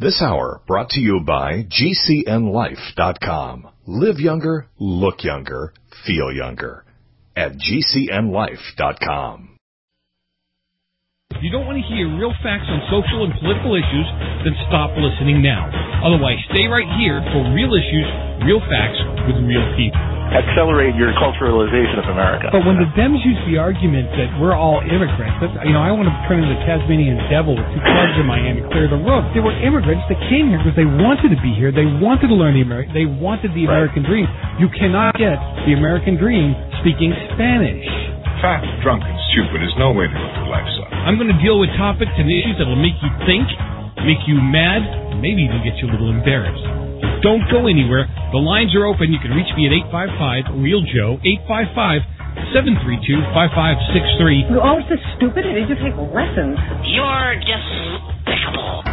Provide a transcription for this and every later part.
This hour brought to you by GCNLife.com. Live younger, look younger, feel younger. At GCNLife.com. If you don't want to hear real facts on social and political issues, then stop listening now. Otherwise, stay right here for real issues, real facts with real people. Accelerate your culturalization of America. But when the Dems use the argument that we're all immigrants, I want to turn into the Tasmanian devil with two clubs in my hand and clear the roof. They were immigrants that came here because they wanted to be here. They wanted to learn they wanted the American dream. You cannot get the American dream speaking Spanish. Fat, drunk, and stupid is no way to live your life, son. I'm going to deal with topics and issues that will make you think, make you mad, maybe even get you a little embarrassed. Don't go anywhere. The lines are open. You can reach me at 855-REAL-JOE, 855-732-5563. You're always so stupid. You need to take lessons. You're despicable.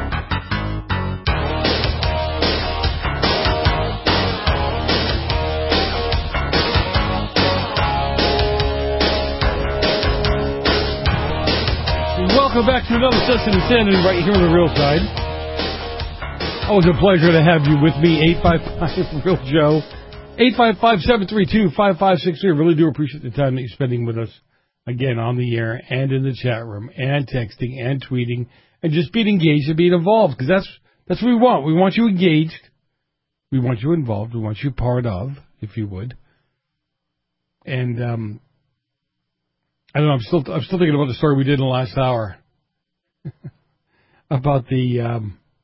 Welcome back to another session of Insanity right here on the Real Side. Always a pleasure to have you with me, 855-REAL-JOE, 855-732-5563. I really do appreciate the time that you're spending with us, again, on the air and in the chat room and texting and tweeting and just being engaged and being involved, because that's what we want. We want you engaged. We want you involved. We want you part of, if you would. And, I don't know, I'm still thinking about the story we did in the last hour about the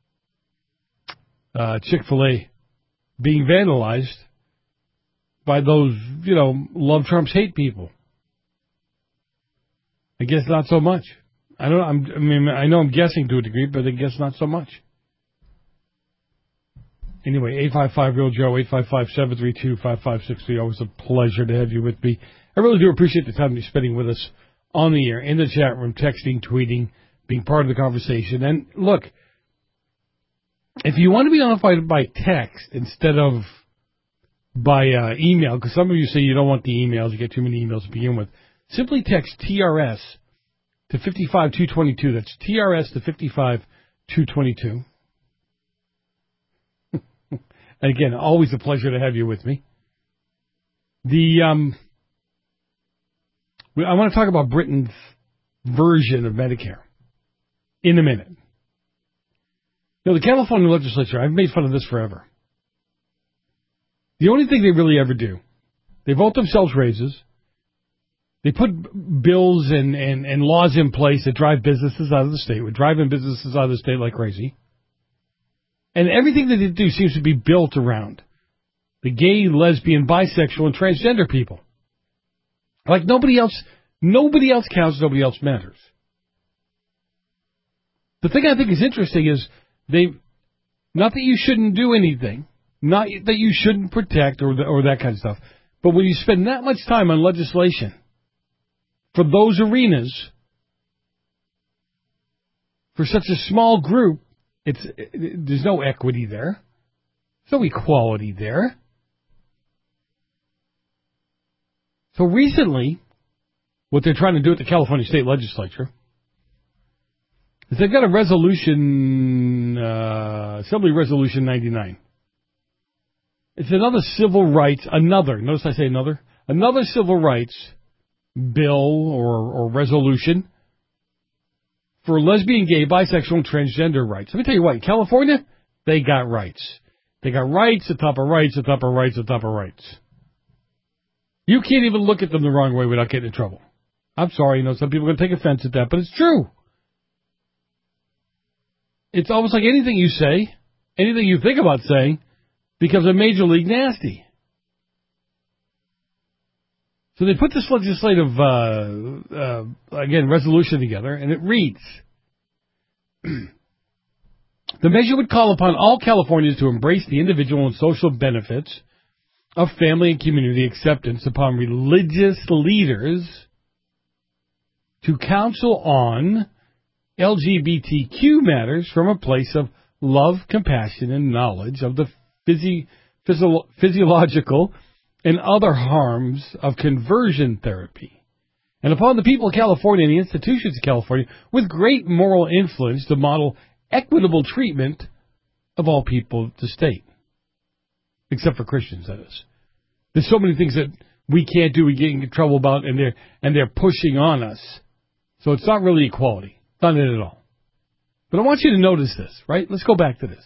Chick-fil-A being vandalized by those, love Trump's hate people. I guess not so much. I know I'm guessing to a degree, but I guess not so much. Anyway, 855-REAL-JOE, 855-732-5563. Always a pleasure to have you with me. I really do appreciate the time you're spending with us on the air, in the chat room, texting, tweeting, being part of the conversation. And look, if you want to be notified by text instead of by email, because some of you say you don't want the emails, you get too many emails to begin with, simply text TRS to 55222. That's TRS to 55222. And again, always a pleasure to have you with me. I want to talk about Britain's version of Medicare in a minute. The California legislature, I've made fun of this forever. The only thing they really ever do, they vote themselves raises, they put bills and laws in place that drive businesses out of the state, would drive in businesses out of the state like crazy. And everything that they do seems to be built around the gay, lesbian, bisexual, and transgender people. Like nobody else counts, nobody else matters. The thing I think is interesting is not that you shouldn't do anything, not that you shouldn't protect or that kind of stuff, but when you spend that much time on legislation for those arenas, for such a small group, there's no equity there. There's no equality there. So recently, what they're trying to do at the California State Legislature is they've got a resolution, Assembly Resolution 99. It's another civil rights, notice I say another civil rights bill or resolution for lesbian, gay, bisexual, and transgender rights. Let me tell you what, in California, they got rights. They got rights atop of rights atop of rights atop of rights. You can't even look at them the wrong way without getting in trouble. I'm sorry, some people are going to take offense at that, but it's true. It's almost like anything you say, anything you think about saying, becomes a major league nasty. So they put this legislative, resolution together, and it reads, the measure would call upon all Californians to embrace the individual and social benefits of family and community acceptance upon religious leaders to counsel on LGBTQ matters from a place of love, compassion, and knowledge of the physiological and other harms of conversion therapy, and upon the people of California and the institutions of California with great moral influence to model equitable treatment of all people, the state. Except for Christians, that is. There's so many things that we can't do, we get in trouble about, and they're pushing on us. So it's not really equality. Not it at all. But I want you to notice this, right? Let's go back to this.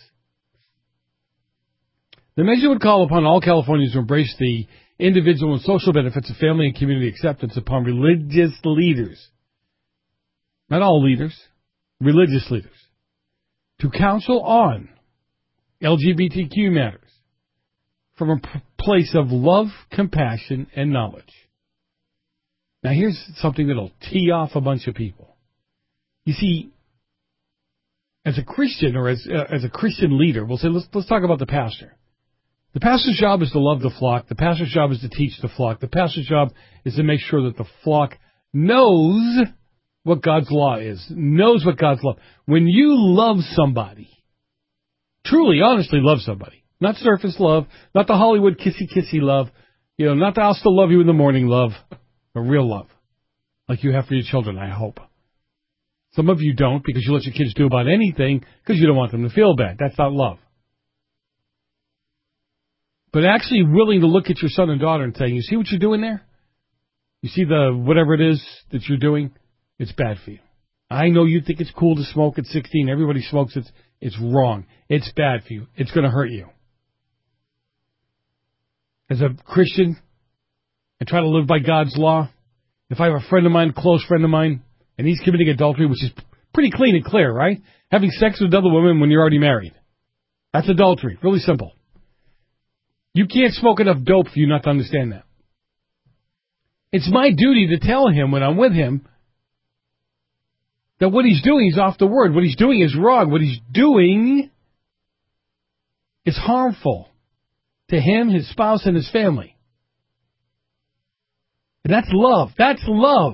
The measure would call upon all Californians to embrace the individual and social benefits of family and community acceptance upon religious leaders. Not all leaders, religious leaders. To counsel on LGBTQ matters from a place of love, compassion, and knowledge. Now here's something that'll tee off a bunch of people. You see, as a Christian or as a Christian leader, we'll say, let's talk about the pastor. The pastor's job is to love the flock. The pastor's job is to teach the flock. The pastor's job is to make sure that the flock knows what God's law is, knows what God's law. When you love somebody, truly, honestly love somebody, not surface love, not the Hollywood kissy-kissy love, not the I'll still love you in the morning love, but real love, like you have for your children, I hope. Some of you don't because you let your kids do about anything because you don't want them to feel bad. That's not love. But actually willing to look at your son and daughter and saying, you see what you're doing there? You see the whatever it is that you're doing? It's bad for you. I know you think it's cool to smoke at 16. Everybody smokes. It's wrong. It's bad for you. It's going to hurt you. As a Christian, I try to live by God's law. If I have a friend of mine, close friend of mine, and he's committing adultery, which is pretty clean and clear, right? Having sex with another woman when you're already married. That's adultery. Really simple. You can't smoke enough dope for you not to understand that. It's my duty to tell him when I'm with him that what he's doing is off the word. What he's doing is wrong. What he's doing is harmful to him, his spouse, and his family. And that's love. That's love.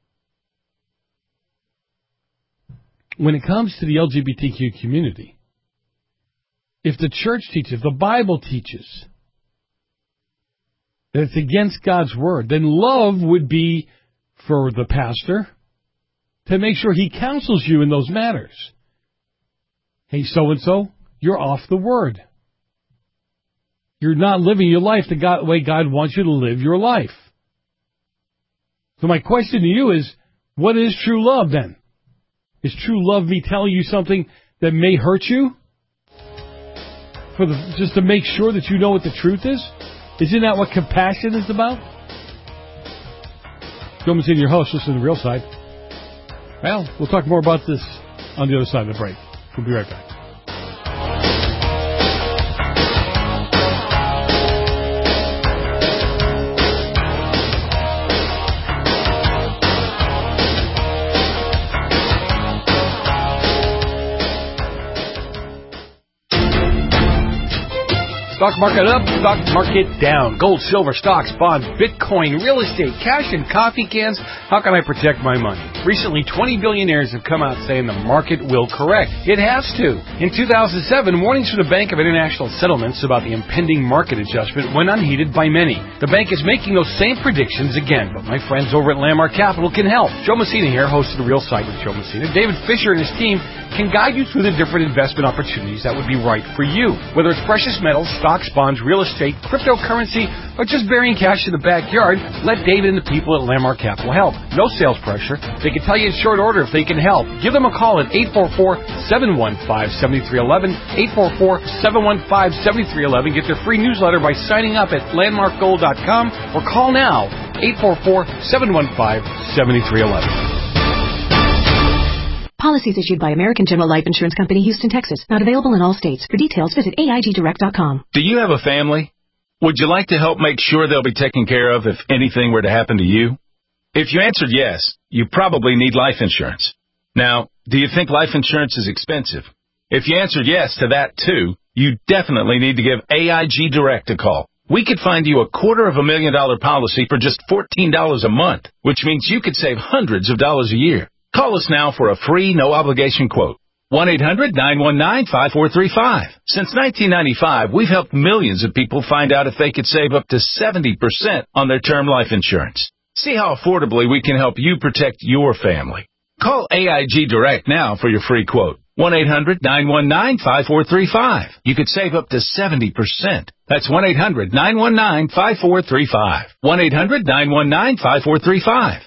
When it comes to the LGBTQ community, if the church teaches, if the Bible teaches that it's against God's word, then love would be for the pastor to make sure he counsels you in those matters. Hey, so-and-so, you're off the word. You're not living your life the way God wants you to live your life. So my question to you is, what is true love then? Is true love me telling you something that may hurt you? Just to make sure that you know what the truth is? Isn't that what compassion is about? Joe Mancini, your host, listen to the real side. Well, we'll talk more about this on the other side of the break. We'll be right back. Stock market up, stock market down. Gold, silver, stocks, bonds, Bitcoin, real estate, cash, and coffee cans. How can I protect my money? Recently, 20 billionaires have come out saying the market will correct. It has to. In 2007, warnings from the Bank of International Settlements about the impending market adjustment went unheeded by many. The bank is making those same predictions again, but my friends over at Landmark Capital can help. Joe Messina here, host of The Real Side with Joe Messina. David Fisher and his team can guide you through the different investment opportunities that would be right for you. Whether it's precious metals, stocks, bonds, real estate, cryptocurrency, or just burying cash in the backyard, let David and the people at Landmark Capital help. No sales pressure. They can tell you in short order if they can help. Give them a call at 844-715-7311, 844-715-7311. Get their free newsletter by signing up at landmarkgold.com or call now, 844-715-7311. Policies issued by American General Life Insurance Company, Houston, Texas. Not available in all states. For details, visit AIGdirect.com. Do you have a family? Would you like to help make sure they'll be taken care of if anything were to happen to you? If you answered yes, you probably need life insurance. Now, do you think life insurance is expensive? If you answered yes to that too, you definitely need to give AIG Direct a call. We could find you a $250,000 policy for just $14 a month, which means you could save hundreds of dollars a year. Call us now for a free, no-obligation quote. 1-800-919-5435. Since 1995, we've helped millions of people find out if they could save up to 70% on their term life insurance. See how affordably we can help you protect your family. Call AIG Direct now for your free quote. 1-800-919-5435. You could save up to 70%. That's 1-800-919-5435. 1-800-919-5435.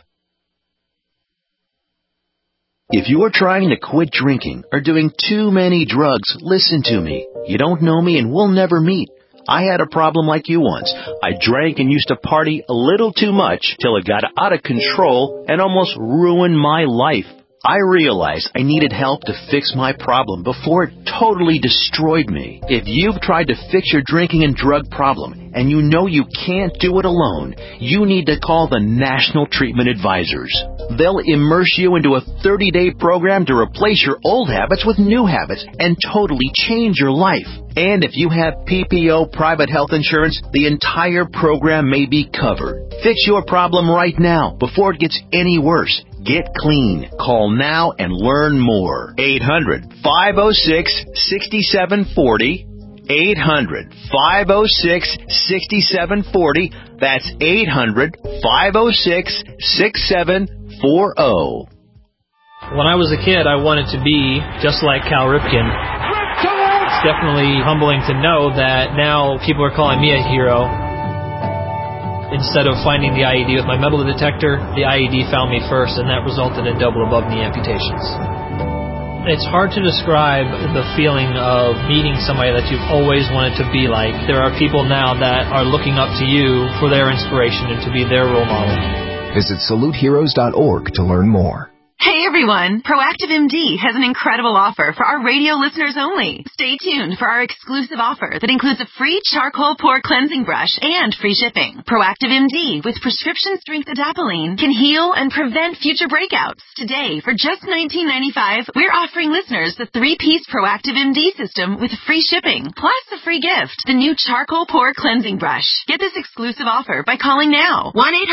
If you are trying to quit drinking or doing too many drugs, listen to me. You don't know me and we'll never meet. I had a problem like you once. I drank and used to party a little too much till it got out of control and almost ruined my life. I realized I needed help to fix my problem before it totally destroyed me. If you've tried to fix your drinking and drug problem and you know you can't do it alone, you need to call the National Treatment Advisors. They'll immerse you into a 30-day program to replace your old habits with new habits and totally change your life. And if you have PPO private health insurance, the entire program may be covered. Fix your problem right now before it gets any worse. Get clean. Call now and learn more. 800-506-6740. 800-506-6740. That's 800-506-6740. When I was a kid, I wanted to be just like Cal Ripken. It's definitely humbling to know that now people are calling me a hero. Instead of finding the IED with my metal detector, the IED found me first, and that resulted in double above-knee amputations. It's hard to describe the feeling of meeting somebody that you've always wanted to be like. There are people now that are looking up to you for their inspiration and to be their role model. Visit SaluteHeroes.org to learn more. Hey everyone, Proactive MD has an incredible offer for our radio listeners only. Stay tuned for our exclusive offer that includes a free charcoal pore cleansing brush and free shipping. Proactive MD with prescription strength adapalene can heal and prevent future breakouts. Today, for just $19.95, we're offering listeners the 3-piece Proactive MD system with free shipping, plus a free gift, the new charcoal pore cleansing brush. Get this exclusive offer by calling now,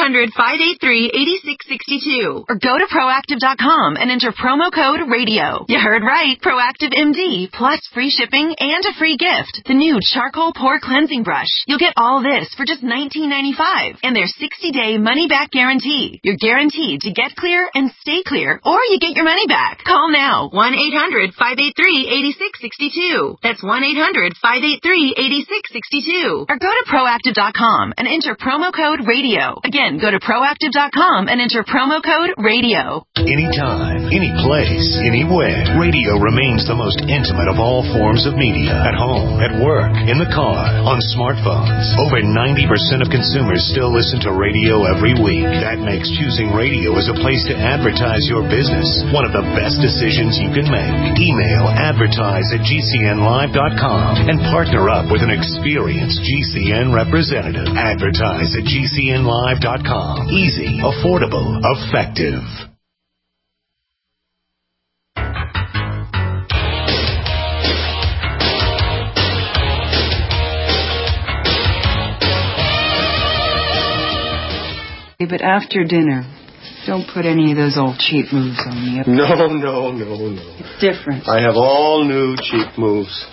1-800-583-8662, or go to Proactive.com and enter promo code RADIO. You heard right. Proactive MD plus free shipping and a free gift. The new charcoal pore cleansing brush. You'll get all this for just $19.95 and their 60-day money-back guarantee. You're guaranteed to get clear and stay clear, or you get your money back. Call now. 1-800-583-8662. That's 1-800-583-8662. Or go to Proactive.com and enter promo code RADIO. Again, go to Proactive.com and enter promo code RADIO. Anytime, any place, anywhere. Radio remains the most intimate of all forms of media. At home, at work, in the car, on smartphones. Over 90% of consumers still listen to radio every week. That makes choosing radio as a place to advertise your business one of the best decisions you can make. Email advertise@gcnlive.com and partner up with an experienced GCN representative. Advertise at gcnlive.com. Easy, affordable, effective. But after dinner, don't put any of those old cheap moves on me. No. It's different. I have all new cheap moves.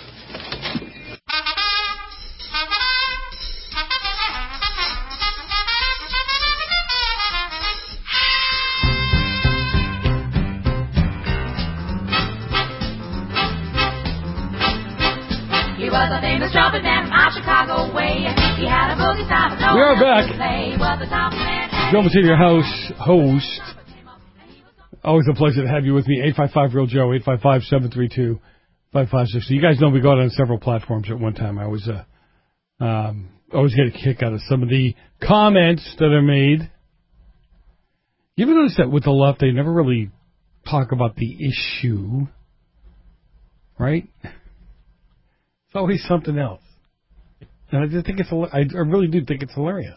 He was a famous trumpet man from our Chicago way. He had a boogie style. We are back. Joe Matino, host. Always a pleasure to have you with me. 855-REAL-JOE, 855-732-5560. You guys know we got on several platforms at one time. I always get a kick out of some of the comments that are made. You ever notice that with the left, they never really talk about the issue, right? It's always something else. And I just think I really do think it's hilarious.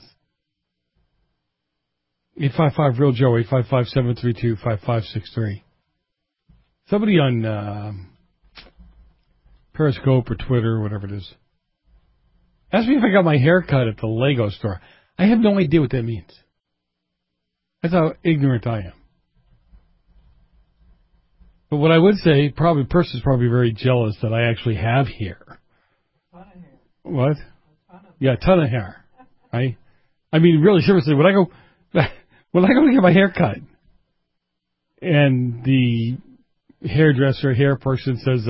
855-REAL-JOE, 855-732-5563. Somebody on Periscope or Twitter or whatever it is asked me if I got my hair cut at the Lego store. I have no idea what that means. That's how ignorant I am. But what I would say, probably the person's probably very jealous that I actually have hair. What? Yeah, a ton of hair. Right? I mean, really, seriously, when I go to get my hair cut, and the hairdresser, hair person says,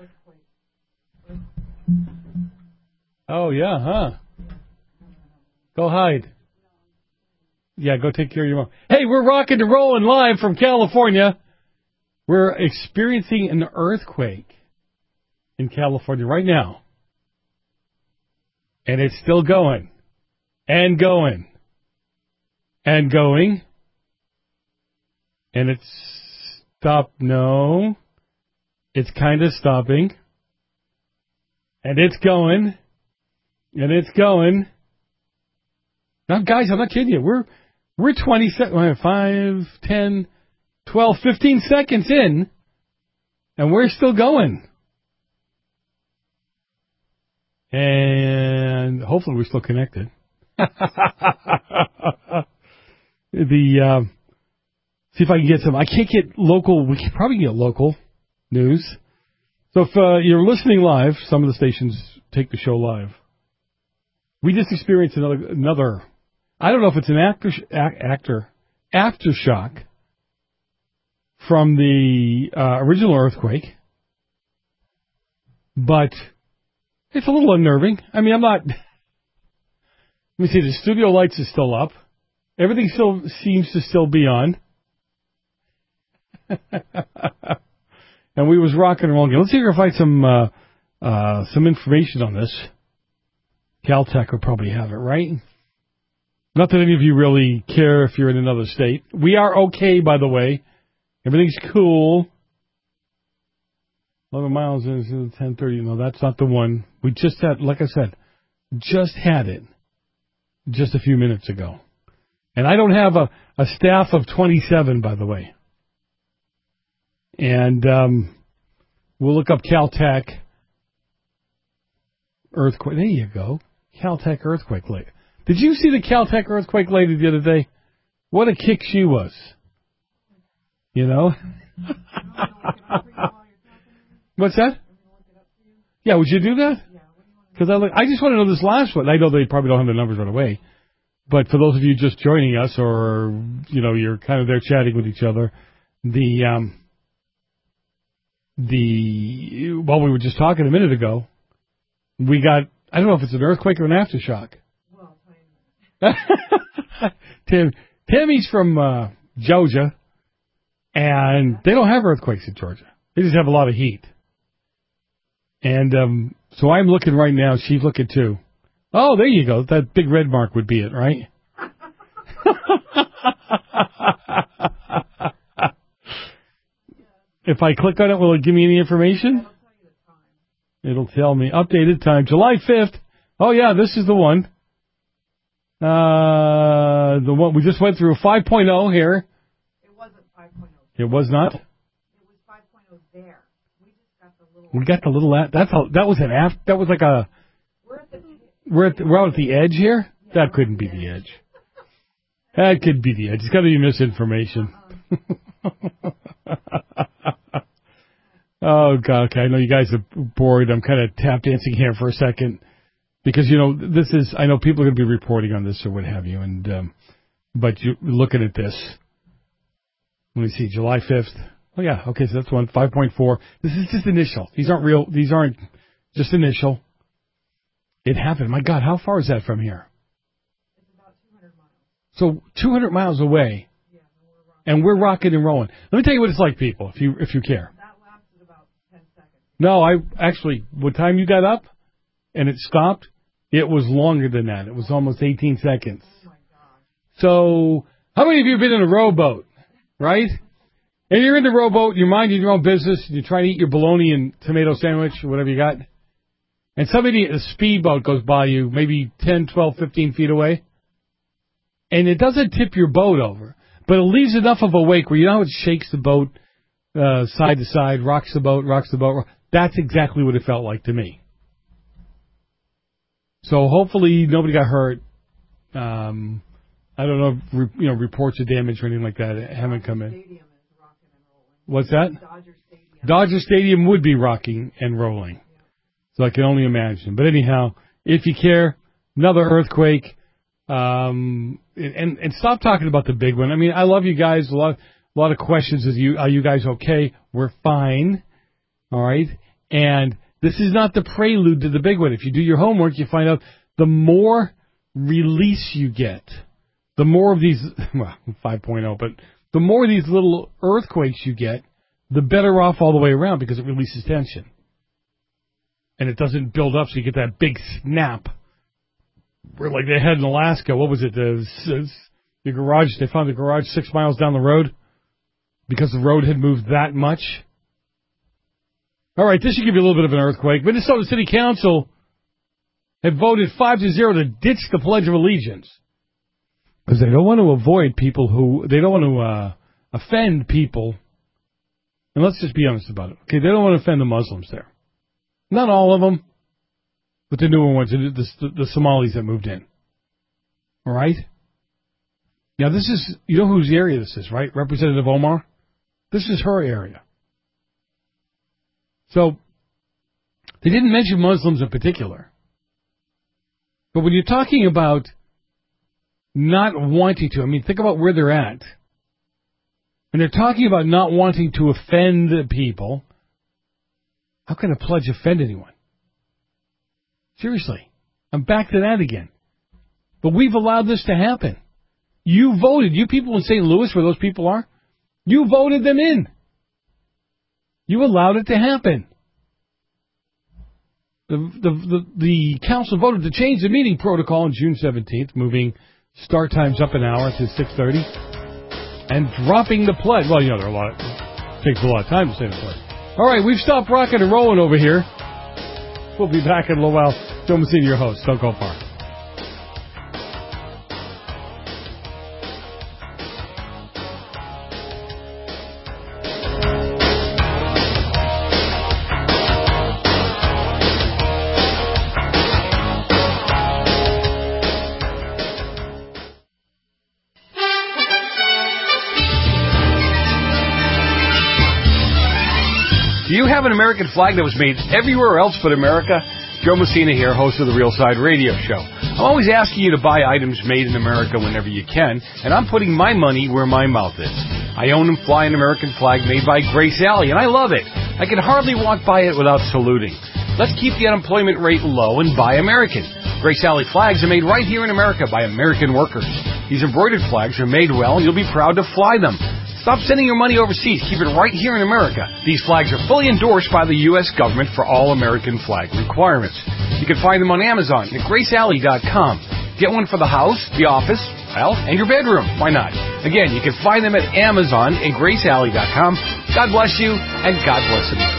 oh, yeah, huh? Go hide. Yeah, go take care of your mom. Hey, we're rocking and rolling live from California. We're experiencing an earthquake in California right now. And it's still going. And going. And going. And it's stopped. No. It's kind of stopping. And it's going. And it's going. Now, guys, I'm not kidding you. We're 5, 10, 12, 15 seconds in, and we're still going. And hopefully we're still connected. See if I can get some. I can't get local. We can probably get local news. So if you're listening live, some of the stations take the show live. We just experienced another. I don't know if it's an aftershock from the original earthquake, but it's a little unnerving. I mean, I'm not. Let me see. The studio lights are still up. Everything still seems to still be on. And we was rocking and rolling. Let's see if I can find some information on this. Caltech will probably have it, right? Not that any of you really care if you're in another state. We are okay, by the way. Everything's cool. 11 miles into 1030. No, that's not the one. We just had, like I said, just had it just a few minutes ago. And I don't have a staff of 27, by the way. And we'll look up Caltech earthquake. There you go. Caltech earthquake lady. Did you see the Caltech earthquake lady the other day? What a kick she was. You know? What's that? Yeah, would you do that? Because I just want to know this last one. I know they probably don't have the numbers right away. But for those of you just joining us or, you know, you're kind of there chatting with each other, well, we were just talking a minute ago, we got, I don't know if it's an earthquake or an aftershock. Tammy's from Georgia, and they don't have earthquakes in Georgia. They just have a lot of heat. And so I'm looking right now. She's looking too. Oh, there you go. That big red mark would be it, right? If I click on it, will it give me any information? It'll tell me. Updated time, July 5th. Oh, yeah, this is the one. The one we just went through, 5.0 here. It wasn't 5.0. It was not? It was 5.0 there. We just got the little... We got the little... That was an after... That was like a... We're out at the edge here? Yeah, that couldn't be the edge. That could be the edge. It's got to be misinformation. Oh, God. Okay, I know you guys are bored. I'm kind of tap dancing here for a second. Because, you know, this is, I know people are going to be reporting on this or what have you, and but you're looking at this. Let me see, July 5th. Oh, yeah, okay, so that's one, 5.4. This is just initial. These aren't just initial. It happened. My God, how far is that from here? It's about 200 miles. So 200 miles away, and we're rocking and rolling. Let me tell you what it's like, people, if you care. That lasted about 10 seconds. No, what time you got up and it stopped, it was longer than that. It was almost 18 seconds. Oh, my gosh. So, how many of you have been in a rowboat, right? And you're in the rowboat, you're minding your own business, you're trying to eat your bologna and tomato sandwich or whatever you got, and somebody, a speedboat goes by you, maybe 10, 12, 15 feet away, and it doesn't tip your boat over, but it leaves enough of a wake where you know how it shakes the boat side to side, rocks the boat. That's exactly what it felt like to me. So hopefully nobody got hurt. I don't know if reports of damage or anything like that haven't come in. What's that? Dodger Stadium would be rocking and rolling. So I can only imagine. But anyhow, if you care, another earthquake. And stop talking about the big one. I mean, I love you guys. A lot of questions with you. Are you guys okay? We're fine. All right. And this is not the prelude to the big one. If you do your homework, you find out the more release you get, the more of these, well, 5.0, but the more of these little earthquakes you get, the better off all the way around because it releases tension. And it doesn't build up so you get that big snap. Where like they had in Alaska, what was it? The garage, they found the garage 6 miles down the road because the road had moved that much. All right, this should give you a little bit of an earthquake. Minnesota City Council had voted 5-0 to ditch the Pledge of Allegiance because they don't want to avoid people they don't want to offend people. And let's just be honest about it. Okay, they don't want to offend the Muslims there. Not all of them, but the newer ones, the Somalis that moved in. All right? Now, this is, you know whose area this is, right? Representative Omar? This is her area. So, they didn't mention Muslims in particular. But when you're talking about not wanting to, I mean, think about where they're at. And they're talking about not wanting to offend people. How can a pledge offend anyone? Seriously. I'm back to that again. But we've allowed this to happen. You voted. You people in St. Louis, where those people are, you voted them in. You allowed it to happen. The council voted to change the meeting protocol on June 17th, moving start times up an hour to 6:30, and dropping the pledge. Well, you know, it takes a lot of time to say the pledge. All right, we've stopped rocking and rolling over here. We'll be back in a little while. Joe Messina, your host. Don't go far. Do you have an American flag that was made everywhere else but America? Joe Messina here, host of the Real Side Radio Show. I'm always asking you to buy items made in America whenever you can, and I'm putting my money where my mouth is. I own and fly an American flag made by Grace Alley, and I love it. I can hardly walk by it without saluting. Let's keep the unemployment rate low and buy American. Grace Alley flags are made right here in America by American workers. These embroidered flags are made well, and you'll be proud to fly them. Stop sending your money overseas. Keep it right here in America. These flags are fully endorsed by the U.S. government for all American flag requirements. You can find them on Amazon at GraceAlley.com. Get one for the house, the office, well, and your bedroom. Why not? Again, you can find them at Amazon and GraceAlley.com. God bless you, and God bless America.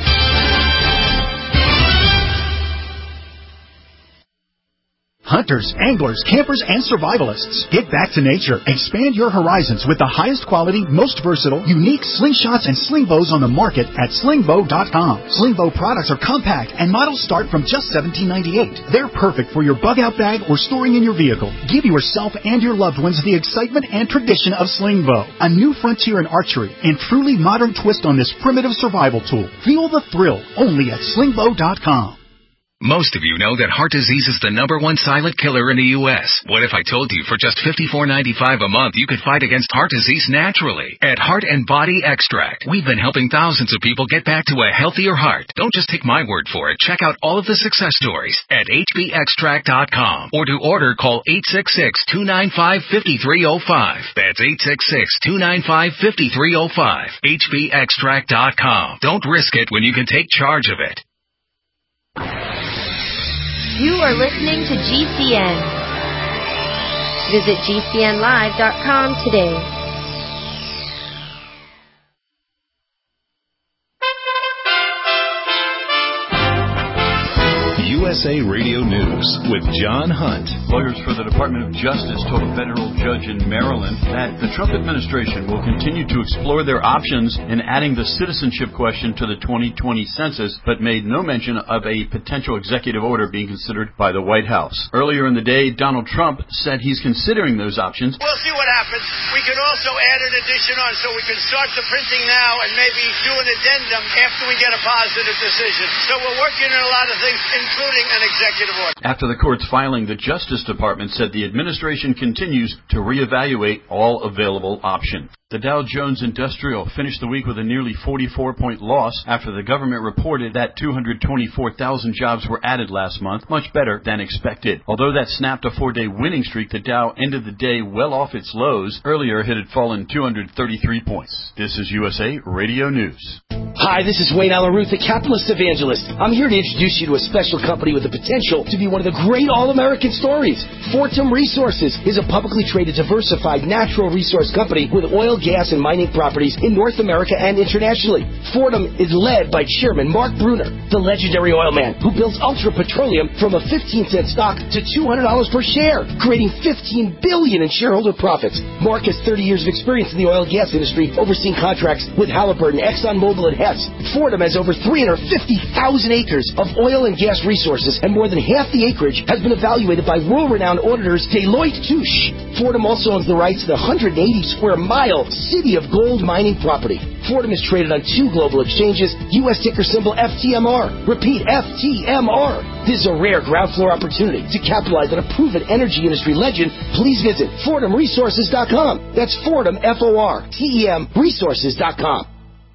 Hunters, anglers, campers, and survivalists. Get back to nature. Expand your horizons with the highest quality, most versatile, unique slingshots and sling bows on the market at slingbow.com. Slingbow products are compact and models start from just $17.98. They're perfect for your bug out bag or storing in your vehicle. Give yourself and your loved ones the excitement and tradition of Slingbow, a new frontier in archery and truly modern twist on this primitive survival tool. Feel the thrill only at slingbow.com. Most of you know that heart disease is the #1 silent killer in the U.S. What if I told you for just $54.95 a month you could fight against heart disease naturally? At Heart and Body Extract, we've been helping thousands of people get back to a healthier heart. Don't just take my word for it. Check out all of the success stories at hbextract.com. Or to order, call 866-295-5305. That's 866-295-5305. hbextract.com. Don't risk it when you can take charge of it. You are listening to GCN. Visit GCNlive.com today. USA Radio News with John Hunt. Lawyers for the Department of Justice told a federal judge in Maryland that the Trump administration will continue to explore their options in adding the citizenship question to the 2020 census, but made no mention of a potential executive order being considered by the White House. Earlier in the day, Donald Trump said he's considering those options. We'll see what happens. We can also add an addition on, so we can start the printing now and maybe do an addendum after we get a positive decision. So we're working on a lot of things, including including an executive order. After the court's filing, the Justice Department said the administration continues to reevaluate all available options. The Dow Jones Industrial finished the week with a nearly 44-point loss after the government reported that 224,000 jobs were added last month, much better than expected. Although that snapped a 4-day winning streak, the Dow ended the day well off its lows. Earlier, it had fallen 233 points. This is USA Radio News. Hi, this is Wayne Allen Ruth, the Capitalist Evangelist. I'm here to introduce you to a special company with the potential to be one of the great all-American stories. Fortum Resources is a publicly traded, diversified natural resource company with oil, gas, and mining properties in North America and internationally. Fortum is led by Chairman Mark Bruner, the legendary oil man who builds Ultra Petroleum from a 15-cent stock to $200 per share, creating $15 billion in shareholder profits. Mark has 30 years of experience in the oil and gas industry, overseeing contracts with Halliburton, ExxonMobil, and Hess. Fortum has over 350,000 acres of oil and gas resources, and more than half the acreage has been evaluated by world-renowned auditors Deloitte Touche. Fortum also owns the rights to the 180-square-mile City of Gold mining property. Fortum is traded on 2 global exchanges, U.S. ticker symbol FTMR. Repeat, FTMR. This is a rare ground floor opportunity to capitalize on a proven energy industry legend. Please visit FortumResources.com. That's Fortum, F-O-R-T-E-M, Resources.com.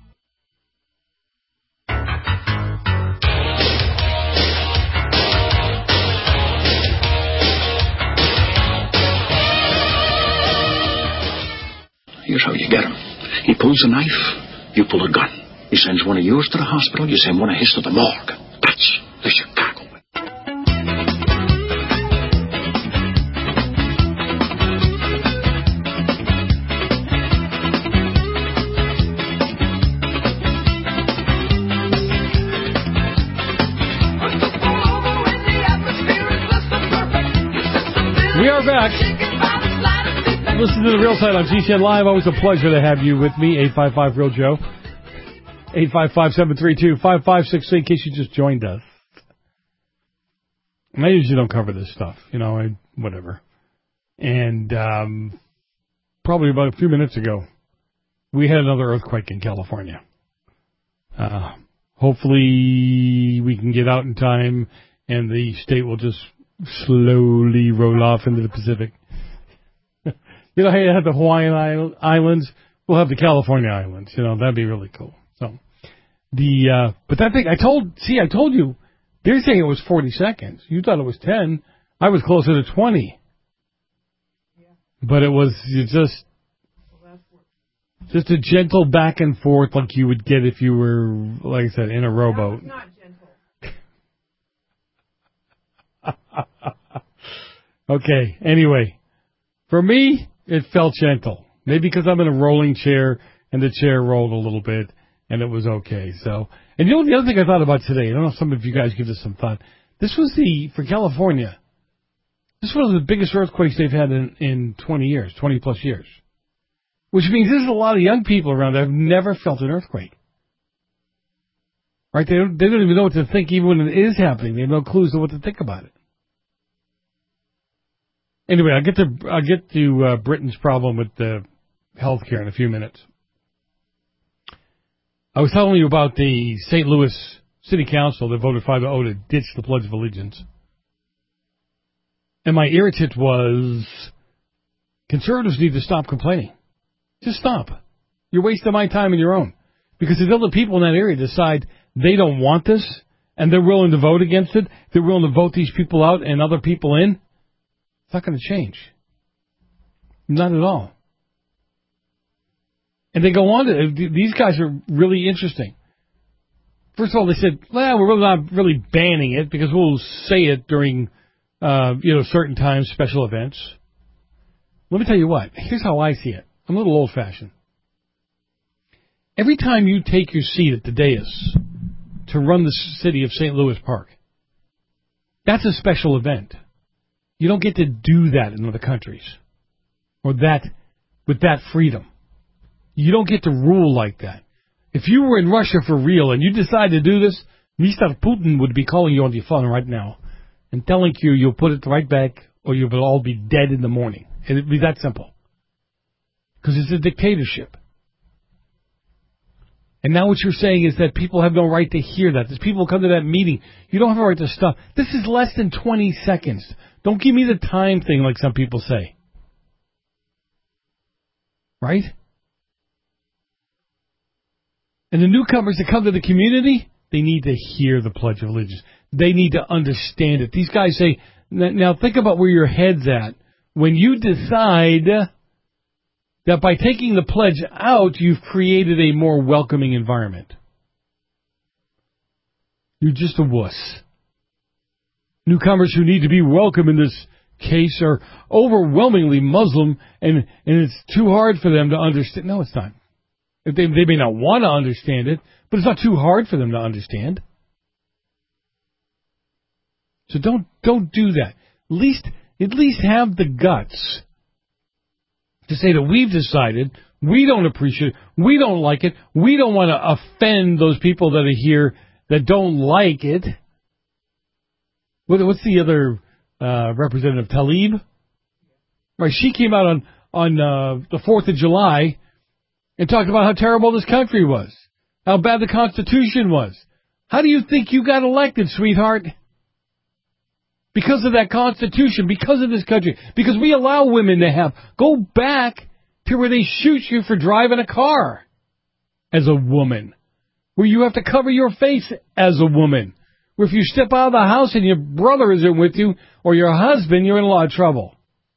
Here's how you get him. He pulls a knife, you pull a gun. He sends one of yours to the hospital, you send one of his to the morgue. That's the Chicago way. We are back. Listen to The Real Side on GCN Live. Always a pleasure to have you with me. 855-REAL-JOE. 855-732-5563 in case you just joined us. And I usually don't cover this stuff. Whatever. And probably about a few minutes ago, we had another earthquake in California. Hopefully we can get out in time and the state will just slowly roll off into the Pacific. How you have the Hawaiian Islands? We'll have the California Islands. That'd be really cool. So, but that thing, I told you, they're saying it was 40 seconds. You thought it was 10. I was closer to 20. Yeah. But it was just a gentle back and forth like you would get if you were, like I said, in a rowboat. That was not gentle. Okay, anyway. For me, it felt gentle. Maybe because I'm in a rolling chair and the chair rolled a little bit and it was okay. So, and the other thing I thought about today, I don't know if some of you guys give this some thought. This was for California, this was the biggest earthquakes they've had in 20 years, 20 plus years. Which means there's a lot of young people around that have never felt an earthquake. Right? They don't even know what to think even when it is happening. They have no clues to what to think about it. Anyway, I'll get to Britain's problem with the health care in a few minutes. I was telling you about the St. Louis City Council that voted 5-0 to ditch the Pledge of Allegiance. And my irritant was, conservatives need to stop complaining. Just stop. You're wasting my time and your own. Because if other people in that area decide they don't want this, and they're willing to vote against it, they're willing to vote these people out and other people in, it's not going to change. Not at all. And they go on to, these guys are really interesting. First of all, they said, well, we're not really banning it because we'll say it during, certain times, special events. Let me tell you what, here's how I see it. I'm a little old-fashioned. Every time you take your seat at the dais to run the city of St. Louis Park, that's a special event. You don't get to do that in other countries, or that with that freedom. You don't get to rule like that. If you were in Russia for real and you decide to do this, Mr. Putin would be calling you on the phone right now and telling you you'll put it right back or you will all be dead in the morning. It'd be that simple. Because it's a dictatorship. And now what you're saying is that people have no right to hear that. There's people come to that meeting. You don't have a right to stop. This is less than 20 seconds. Don't give me the time thing like some people say. Right? And the newcomers that come to the community, they need to hear the Pledge of Allegiance. They need to understand it. These guys say, now think about where your head's at. When you decide that by taking the pledge out, you've created a more welcoming environment. You're just a wuss. Newcomers who need to be welcome in this case are overwhelmingly Muslim, and it's too hard for them to understand. No, it's not. They may not want to understand it, but it's not too hard for them to understand. So don't do that. At least have the guts to say that we've decided we don't appreciate it, we don't like it, we don't want to offend those people that are here that don't like it. What's the other representative, Tlaib? Right, she came out on the 4th of July and talked about how terrible this country was, how bad the Constitution was. How do you think you got elected, sweetheart? Because of that Constitution, because of this country, because we allow women to have. Go back to where they shoot you for driving a car as a woman, where you have to cover your face as a woman, where if you step out of the house and your brother isn't with you or your husband, you're in a lot of trouble.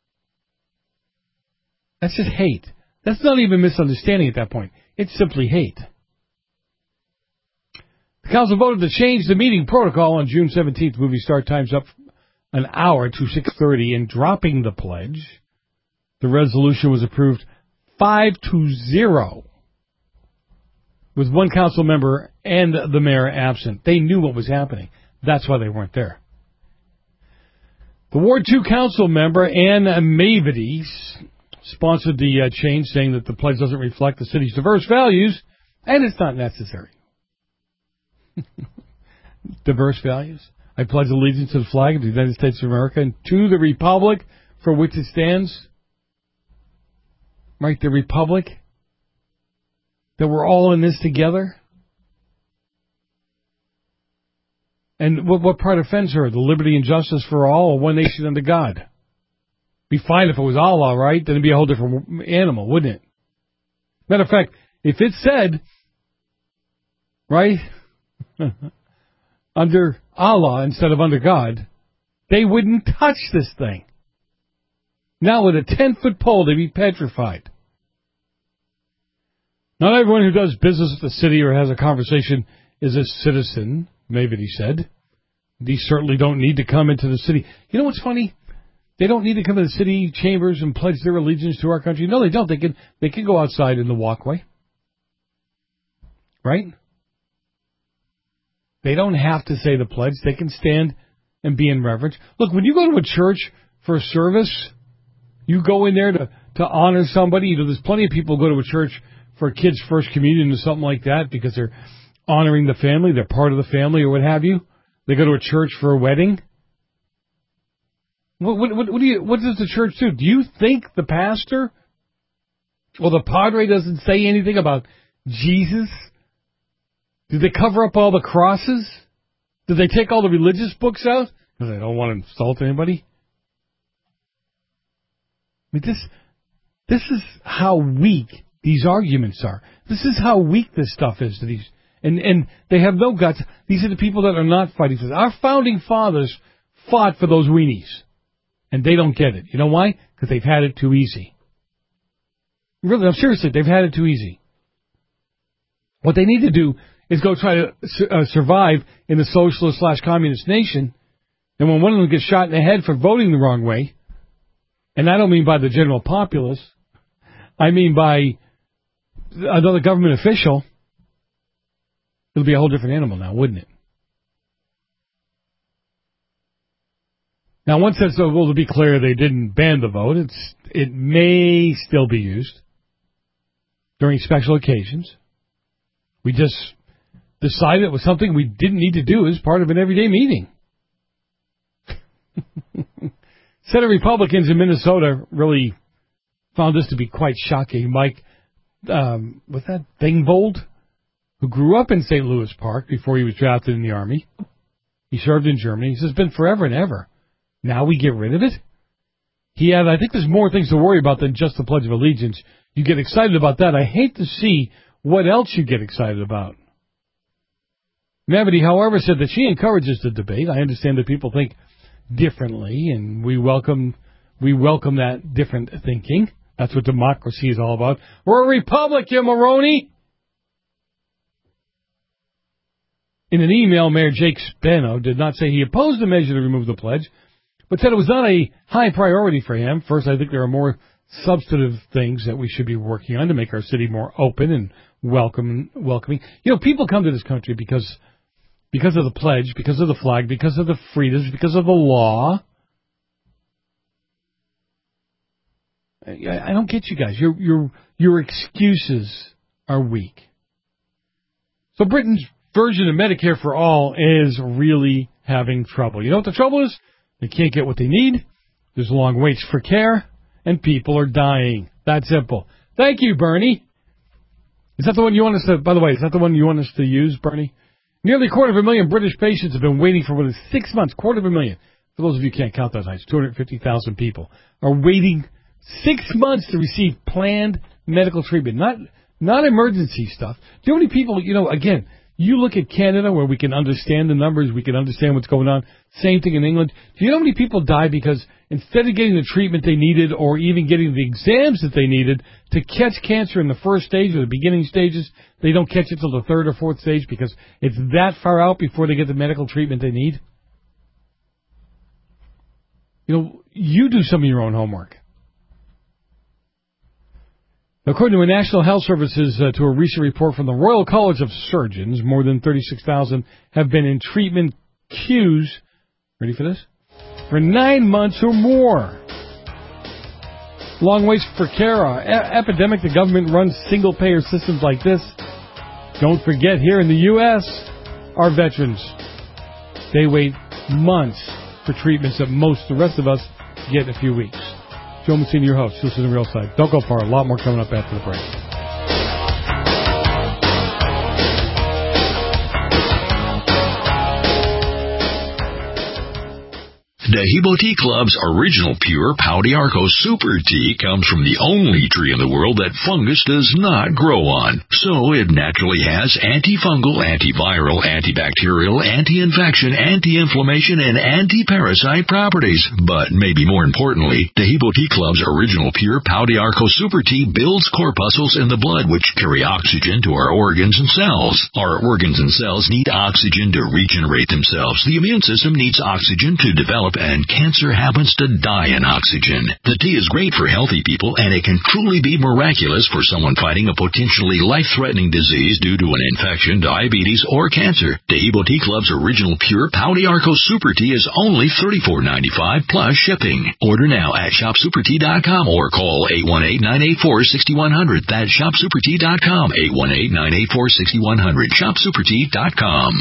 That's just hate. That's not even misunderstanding at that point. It's simply hate. The council voted to change the meeting protocol on June 17th. Movie start times up an hour to 6:30, and dropping the pledge, the resolution was approved 5-0, with one council member and the mayor absent. They knew what was happening. That's why they weren't there. The Ward 2 council member, Ann Mavity, sponsored the change, saying that the pledge doesn't reflect the city's diverse values, and it's not necessary. Diverse values? I pledge allegiance to the flag of the United States of America and to the republic for which it stands. Right, the republic. That we're all in this together. And what part offends her? The liberty and justice for all, or one nation under God? Be fine if it was Allah, right? Then it'd be a whole different animal, wouldn't it? Matter of fact, if it said, right, under Allah instead of under God, they wouldn't touch this thing. Now with a 10-foot pole, they'd be petrified. Not everyone who does business with the city or has a conversation is a citizen, Mavity said. These certainly don't need to come into the city. You know what's funny? They don't need to come to the city chambers and pledge their allegiance to our country. No, they don't. They can go outside in the walkway. Right? They don't have to say the pledge. They can stand and be in reverence. Look, when you go to a church for a service, you go in there to honor somebody. You know, there's plenty of people who go to a church for a kid's first communion or something like that because they're honoring the family. They're part of the family or what have you. They go to a church for a wedding. What does the church do? Do you think the pastor or the padre doesn't say anything about Jesus? Did they cover up all the crosses? Did they take all the religious books out? Because they don't want to insult anybody? I mean, this is how weak these arguments are. This is how weak this stuff is to these. And they have no guts. These are the people that are not fighting for this. Our founding fathers fought for those weenies. And they don't get it. You know why? Because they've had it too easy. Really, no, seriously, they've had it too easy. What they need to do is go try to survive in a socialist/communist nation, and when one of them gets shot in the head for voting the wrong way, and I don't mean by the general populace, I mean by another government official, it'll be a whole different animal now, wouldn't it? Now, one says, well, to be clear, they didn't ban the vote. It may still be used during special occasions. We just decided it was something we didn't need to do as part of an everyday meeting. Senate Republicans in Minnesota really found this to be quite shocking. Mike, what's that, Thingvold, who grew up in St. Louis Park before he was drafted in the Army. He served in Germany. He says it's been forever and ever. Now we get rid of it? I think there's more things to worry about than just the Pledge of Allegiance. You get excited about that. I hate to see what else you get excited about. Mavity, however, said that she encourages the debate. I understand that people think differently, and we welcome that different thinking. That's what democracy is all about. We're a republic, you Maroney! In an email, Mayor Jake Spano did not say he opposed the measure to remove the pledge, but said it was not a high priority for him. First, I think there are more substantive things that we should be working on to make our city more open and welcoming. You know, people come to this country because of the pledge, because of the flag, because of the freedoms, because of the law. I don't get you guys. Your excuses are weak. So Britain's version of Medicare for All is really having trouble. You know what the trouble is? They can't get what they need. There's long waits for care, and people are dying. That simple. Thank you, Bernie. Is that the one you want us to, by the way, is that the one you want us to use, Bernie? Nearly 250,000 British patients have been waiting for more than 6 months. 250,000. For those of you who can't count those nights, 250,000 people are waiting 6 months to receive planned medical treatment, not emergency stuff. Do you know how many people, you know, again, you look at Canada where we can understand the numbers, we can understand what's going on. Same thing in England. Do you know how many people die because instead of getting the treatment they needed or even getting the exams that they needed to catch cancer in the first stage or the beginning stages, they don't catch it till the third or fourth stage because it's that far out before they get the medical treatment they need? You know, you do some of your own homework. According to a National Health Services, to a recent report from the Royal College of Surgeons, more than 36,000 have been in treatment queues, ready for this, for 9 months or more. Long waits for care, epidemic. The government runs single-payer systems like this. Don't forget, here in the U.S., our veterans, they wait months for treatments that most of the rest of us get in a few weeks. Joe Messina, your host. Listen to the Real Side. Don't go far. A lot more coming up after the break. Dahibo Tea Club's original pure Pau d'Arco Super Tea comes from the only tree in the world that fungus does not grow on. So it naturally has antifungal, antiviral, antibacterial, anti-infection, anti-inflammation, and anti-parasite properties. But maybe more importantly, Dahibo Tea Club's original pure Pau d'Arco Super Tea builds corpuscles in the blood which carry oxygen to our organs and cells. Our organs and cells need oxygen to regenerate themselves. The immune system needs oxygen to develop, and cancer happens to die in oxygen. The tea is great for healthy people, and it can truly be miraculous for someone fighting a potentially life-threatening disease due to an infection, diabetes, or cancer. Dahibo Tea Club's original pure Pau d'Arco Super Tea is only $34.95 plus shipping. Order now at shopsupertea.com or call 818-984-6100. That's shopsupertea.com, 818-984-6100, shopsupertea.com.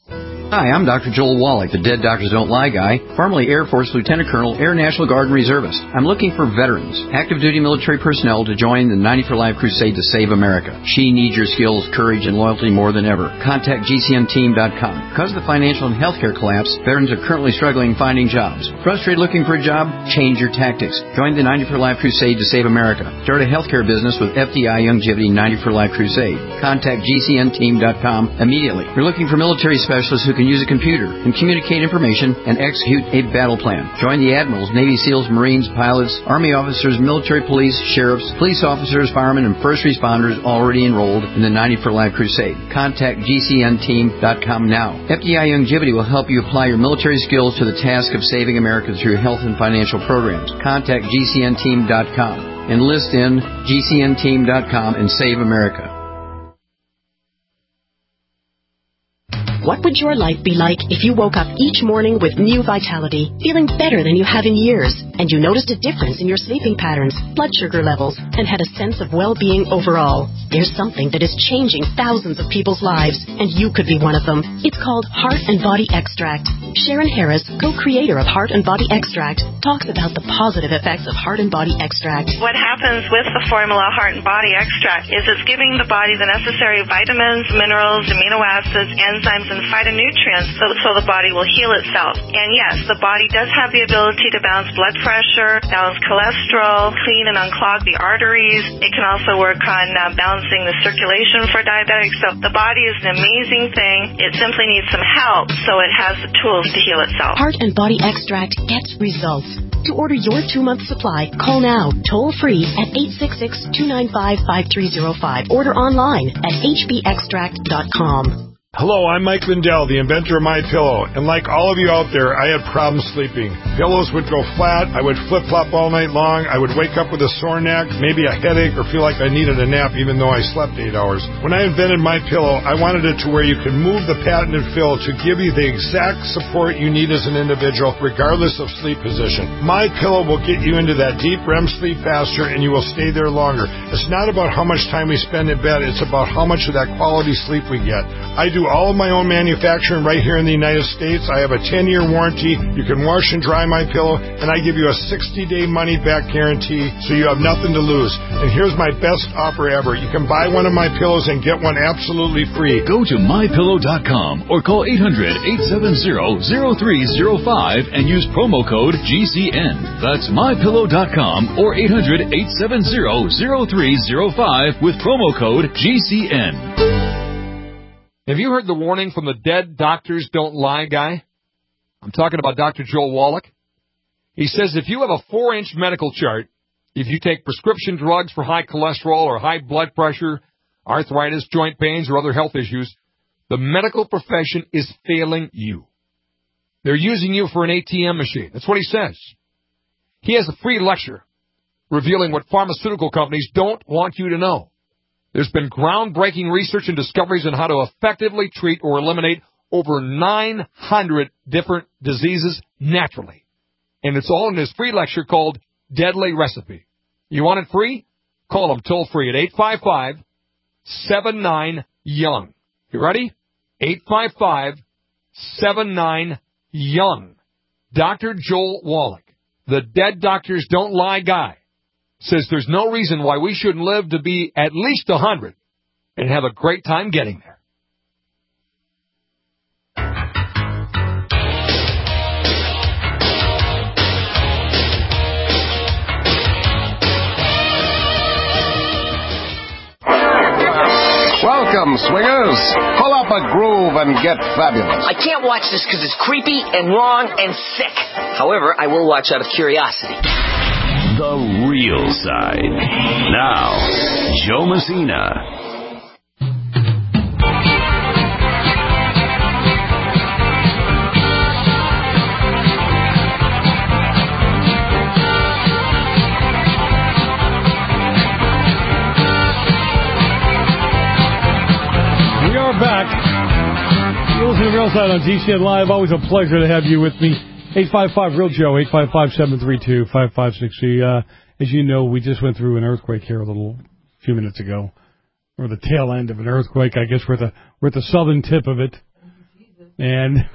Hi, I'm Dr. Joel Wallach, the Dead Doctors Don't Lie guy, formerly Air Force Lieutenant Colonel, Air National Guard and Reservist. I'm looking for veterans, active duty military personnel to join the 90 for Life crusade to save America. She needs your skills, courage, and loyalty more than ever. Contact GCNteam.com. Because of the financial and healthcare collapse, veterans are currently struggling finding jobs. Frustrated looking for a job? Change your tactics. Join the 90 for Life crusade to save America. Start a healthcare business with FDI Youngevity 90 for Life crusade. Contact GCNteam.com immediately. We're looking for military specialists who can use a computer and communicate information and execute a battle plan. Join the admirals, Navy SEALs, Marines, pilots, Army officers, military police, sheriffs, police officers, firemen, and first responders already enrolled in the 90 for Life crusade. Contact GCNteam.com now. FDI Youngevity will help you apply your military skills to the task of saving America through health and financial programs. Contact GCNteam.com. Enlist in GCNteam.com and save America. What would your life be like if you woke up each morning with new vitality, feeling better than you have in years, and you noticed a difference in your sleeping patterns, blood sugar levels, and had a sense of well-being overall? There's something that is changing thousands of people's lives, and you could be one of them. It's called Heart and Body Extract. Sharon Harris, co-creator of Heart and Body Extract, talks about the positive effects of Heart and Body Extract. What happens with the formula Heart and Body Extract is it's giving the body the necessary vitamins, minerals, amino acids, enzymes, and phytonutrients so the body will heal itself. And yes, the body does have the ability to balance blood pressure, balance cholesterol, clean and unclog the arteries. It can also work on balancing the circulation for diabetics. So the body is an amazing thing. It simply needs some help so it has the tools to heal itself. Heart and Body Extract gets results. To order your 2-month supply, call now, toll-free at 866-295-5305. Order online at hbextract.com. Hello, I'm Mike Lindell, the inventor of MyPillow, and like all of you out there, I had problems sleeping. Pillows would go flat, I would flip-flop all night long, I would wake up with a sore neck, maybe a headache, or feel like I needed a nap even though I slept 8 hours. When I invented MyPillow, I wanted it to where you could move the patented fill to give you the exact support you need as an individual, regardless of sleep position. MyPillow will get you into that deep REM sleep faster, and you will stay there longer. It's not about how much time we spend in bed, it's about how much of that quality sleep we get. I do all of my own manufacturing right here in the United States. I have a 10-year warranty. You can wash and dry MyPillow, and I give you a 60-day money-back guarantee, so you have nothing to lose. And here's my best offer ever. You can buy one of my pillows and get one absolutely free. Go to MyPillow.com or call 800-870-0305 and use promo code GCN. That's MyPillow.com or 800-870-0305 with promo code GCN. Have you heard the warning from the Dead Doctors Don't Lie guy? I'm talking about Dr. Joel Wallach. He says if you have a 4-inch medical chart, if you take prescription drugs for high cholesterol or high blood pressure, arthritis, joint pains, or other health issues, the medical profession is failing you. They're using you for an ATM machine. That's what he says. He has a free lecture revealing what pharmaceutical companies don't want you to know. There's been groundbreaking research and discoveries on how to effectively treat or eliminate over 900 different diseases naturally. And it's all in this free lecture called Deadly Recipe. You want it free? Call them toll free at 855-79-YOUNG. You ready? 855-79-YOUNG. Dr. Joel Wallach, the Dead Doctors Don't Lie guy, says there's no reason why we shouldn't live to be at least 100 and have a great time getting there. Welcome, swingers. Pull up a groove and get fabulous. I can't watch this because it's creepy and wrong and sick. However, I will watch out of curiosity. The Real Side. Now, Joe Messina. We are back. You're listening to The Real Side on GCN Live. Always a pleasure to have you with me. 855-REAL-JOE, 855-732-5563. As you know, we just went through an earthquake here a few minutes ago, or the tail end of an earthquake. I guess we're at the southern tip of it. And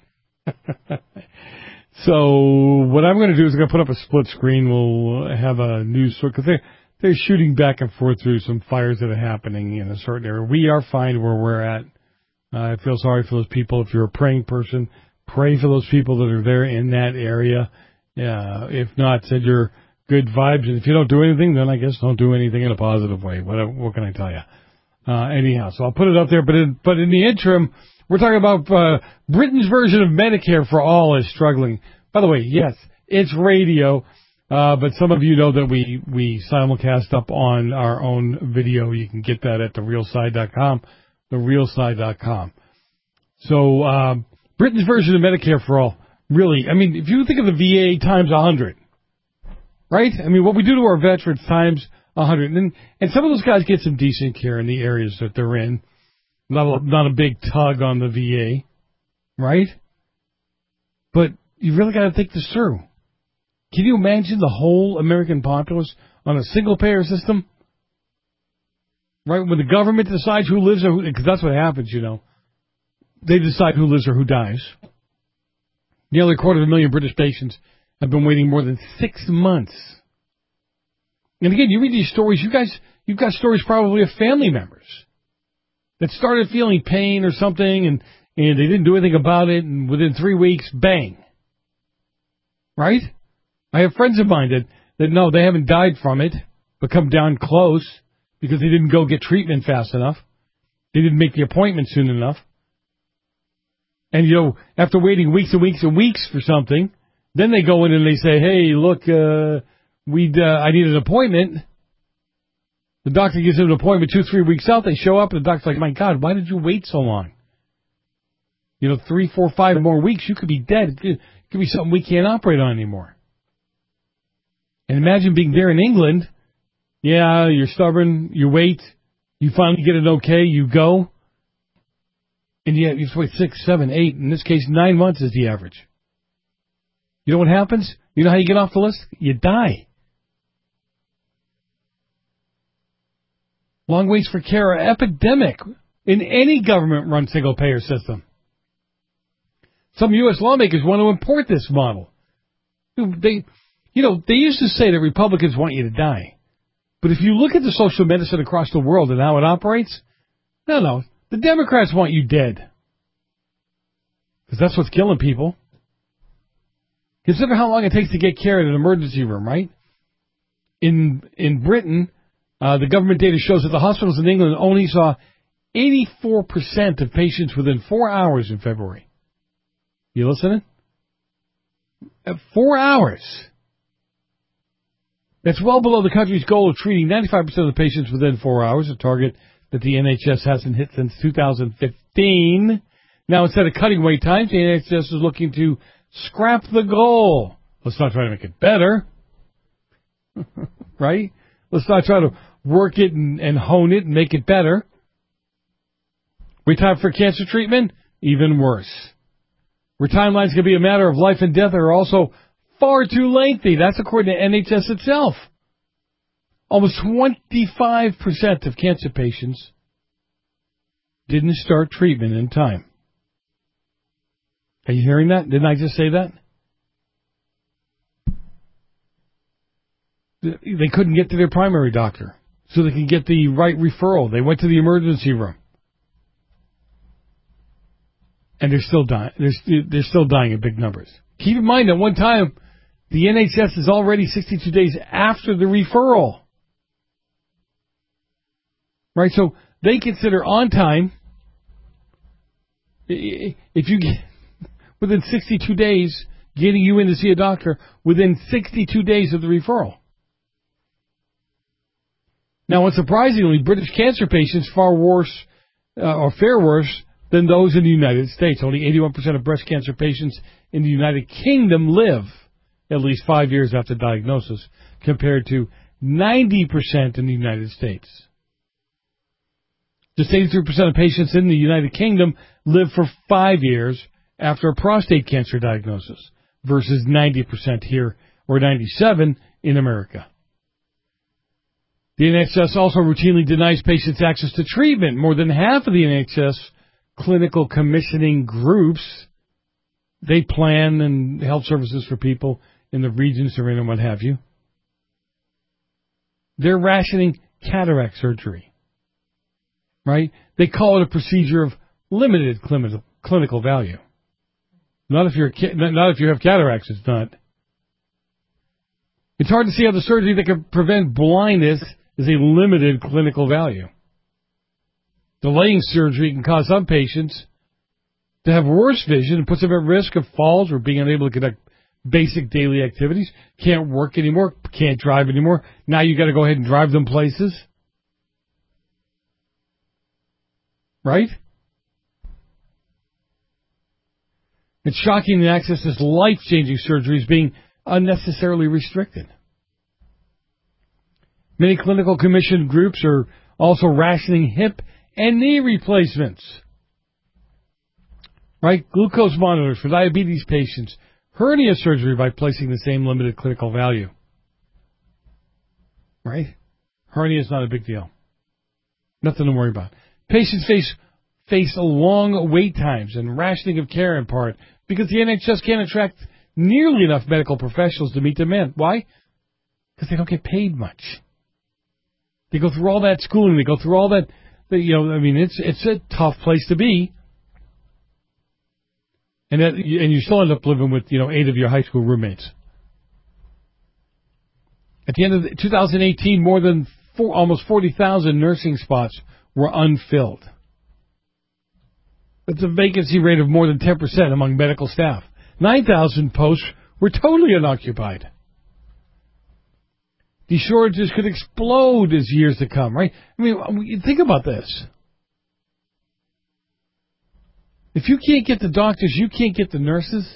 so what I'm going to do is I'm going to put up a split screen. We'll have a news story, because they're shooting back and forth through some fires that are happening in a certain area. We are fine where we're at. I feel sorry for those people. If you're a praying person, pray for those people that are there in that area. If not, send your good vibes. And if you don't do anything, then I guess don't do anything in a positive way. What can I tell you? Anyhow, so I'll put it up there. But in the interim, we're talking about Britain's version of Medicare for All is struggling. By the way, yes, it's radio. But some of you know that we simulcast up on our own video. You can get that at therealside.com, therealside.com. So, Britain's version of Medicare for All, really, I mean, if you think of the VA times 100, right? I mean, what we do to our veterans times 100. And some of those guys get some decent care in the areas that they're in. Not a big tug on the VA, right? But you really got to think this through. Can you imagine the whole American populace on a single-payer system? Right, when the government decides who lives or who, because that's what happens, you know. They decide who lives or who dies. Nearly 250,000 British patients have been waiting more than 6 months. And again, you read these stories, you've got stories probably of family members that started feeling pain or something and they didn't do anything about it, and within 3 weeks, bang. Right? I have friends of mine that no, they haven't died from it, but come down close because they didn't go get treatment fast enough. They didn't make the appointment soon enough. And, you know, after waiting weeks and weeks and weeks for something, then they go in and they say, hey, look, I need an appointment. The doctor gives them an appointment 2-3 weeks out. They show up and the doctor's like, my God, why did you wait so long? You know, 3, 4, 5 more weeks, you could be dead. It could be something we can't operate on anymore. And imagine being there in England. Yeah, you're stubborn, you wait, you finally get it okay, you go. And you have to wait 6, 7, 8, in this case 9 months is the average. You know what happens? You know how you get off the list? You die. Long waits for care are epidemic in any government-run single-payer system. Some U.S. lawmakers want to import this model. They used to say that Republicans want you to die. But if you look at the social medicine across the world and how it operates, no, the Democrats want you dead. Because that's what's killing people. Consider how long it takes to get care in an emergency room, right? In Britain, the government data shows that the hospitals in England only saw 84% of patients within 4 hours in February. You listening? 4 hours. That's well below the country's goal of treating 95% of the patients within 4 hours, a target that the NHS hasn't hit since 2015. Now, instead of cutting wait times, the NHS is looking to scrap the goal. Let's not try to make it better. Right? Let's not try to work it and hone it and make it better. Wait time for cancer treatment? Even worse. Where timelines can be a matter of life and death are also far too lengthy. That's according to NHS itself. Almost 25% of cancer patients didn't start treatment in time. Are you hearing that? Didn't I just say that? They couldn't get to their primary doctor so they could get the right referral. They went to the emergency room. And they're still dying. They're still dying in big numbers. Keep in mind that one time, the NHS is already 62 days after the referral. Right? So they consider on time, if you get, within 62 days, getting you in to see a doctor within 62 days of the referral. Now, unsurprisingly, British cancer patients far worse, or fare worse than those in the United States. Only 81% of breast cancer patients in the United Kingdom live at least 5 years after diagnosis, compared to 90% in the United States. Just 83% of patients in the United Kingdom live for 5 years after a prostate cancer diagnosis, versus 90% here, or 97% in America. The NHS also routinely denies patients access to treatment. More than half of the NHS clinical commissioning groups, they plan and health services for people in the regions they're in and what have you. They're rationing cataract surgery, right? They call it a procedure of limited clinical value. Not if you have cataracts, it's not. It's hard to see how the surgery that can prevent blindness is a limited clinical value. Delaying surgery can cause some patients to have worse vision and puts them at risk of falls or being unable to conduct basic daily activities. Can't work anymore, can't drive anymore. Now you got to go ahead and drive them places. Right? It's shocking that access to this life-changing surgery is being unnecessarily restricted. Many clinical commission groups are also rationing hip and knee replacements. Right? Glucose monitors for diabetes patients. Hernia surgery by placing the same limited clinical value. Right? Hernia is not a big deal. Nothing to worry about. Patients face long wait times and rationing of care in part because the NHS can't attract nearly enough medical professionals to meet demand. Why? Because they don't get paid much. They go through all that schooling. They go through all that. It's a tough place to be. And you still end up living with 8 of your high school roommates. At the end of 2018, more than almost 40,000 nursing spots were unfilled. That's a vacancy rate of more than 10% among medical staff. 9,000 posts were totally unoccupied. These shortages could explode as years to come, right? I mean, think about this. If you can't get the doctors, you can't get the nurses.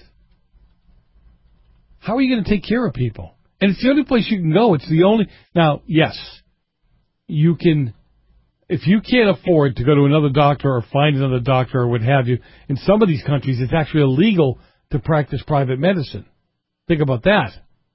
How are you going to take care of people? And it's the only place you can go. It's the only... Now, yes, you can... If you can't afford to go to another doctor or find another doctor or what have you, in some of these countries, it's actually illegal to practice private medicine. Think about that.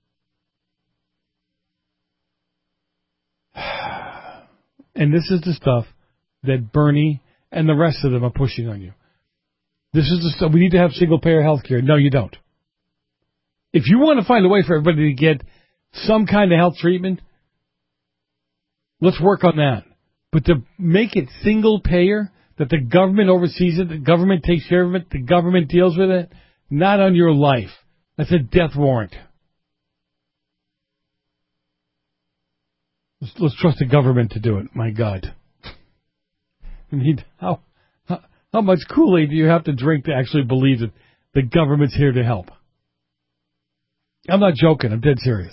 And this is the stuff that Bernie and the rest of them are pushing on you. This is the stuff. We need to have single-payer health care. No, you don't. If you want to find a way for everybody to get some kind of health treatment, let's work on that. But to make it single-payer, that the government oversees it, the government takes care of it, the government deals with it, not on your life. That's a death warrant. Let's trust the government to do it. My God. I mean, how much Kool-Aid do you have to drink to actually believe that the government's here to help? I'm not joking. I'm dead serious.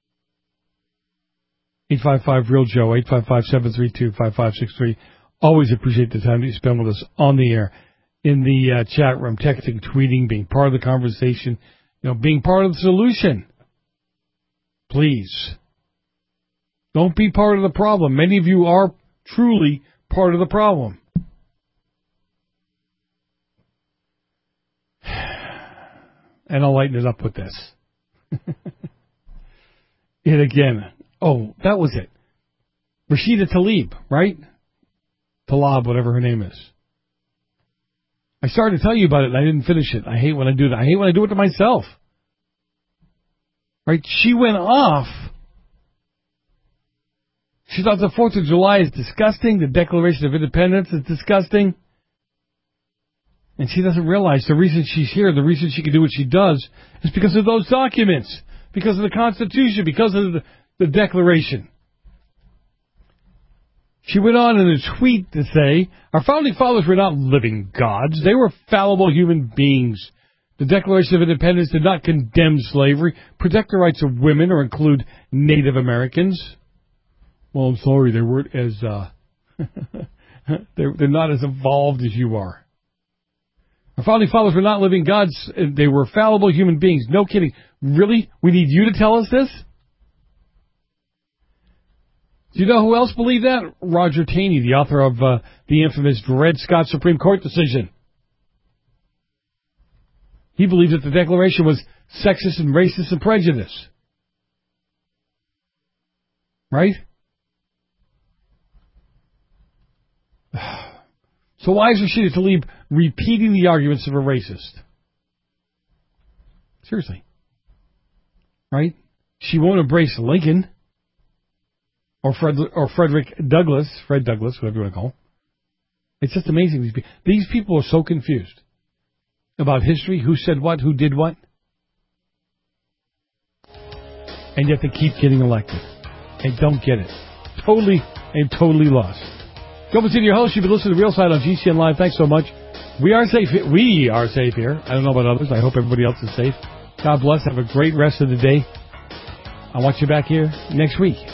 855-REAL-JOE, 855-732-5563. Always appreciate the time that you spend with us on the air, in the chat room, texting, tweeting, being part of the conversation, being part of the solution. Please. Don't be part of the problem. Many of you are truly part of the problem. And I'll lighten it up with this. And again, that was it. Rashida Tlaib, right? Tlaib, whatever her name is. I started to tell you about it and I didn't finish it. I hate when I do that. I hate when I do it to myself. Right? She went off. She thought the 4th of July is disgusting. The Declaration of Independence is disgusting. And she doesn't realize the reason she's here, the reason she can do what she does, is because of those documents, because of the Constitution, because of the Declaration. She went on in a tweet to say, our founding fathers were not living gods. They were fallible human beings. The Declaration of Independence did not condemn slavery, protect the rights of women, or include Native Americans. Well, I'm sorry, they weren't as, they're not as evolved as you are. Our founding fathers were not living gods. They were fallible human beings. No kidding. Really? We need you to tell us this? Do you know who else believed that? Roger Taney, the author of the infamous Dred Scott Supreme Court decision. He believed that the Declaration was sexist and racist and prejudiced. Right? So why is Rashida Tlaib repeating the arguments of a racist? Seriously. Right? She won't embrace Lincoln or Frederick Douglass, Fred Douglass, whatever you want to call him. It's just amazing. These people are so confused about history, who said what, who did what, and yet they keep getting elected. They don't get it. Totally lost. Joe Mazzini, your host. You've been listening to Real Side on GCN Live. Thanks so much. We are safe here. I don't know about others. I hope everybody else is safe. God bless. Have a great rest of the day. I want you back here next week.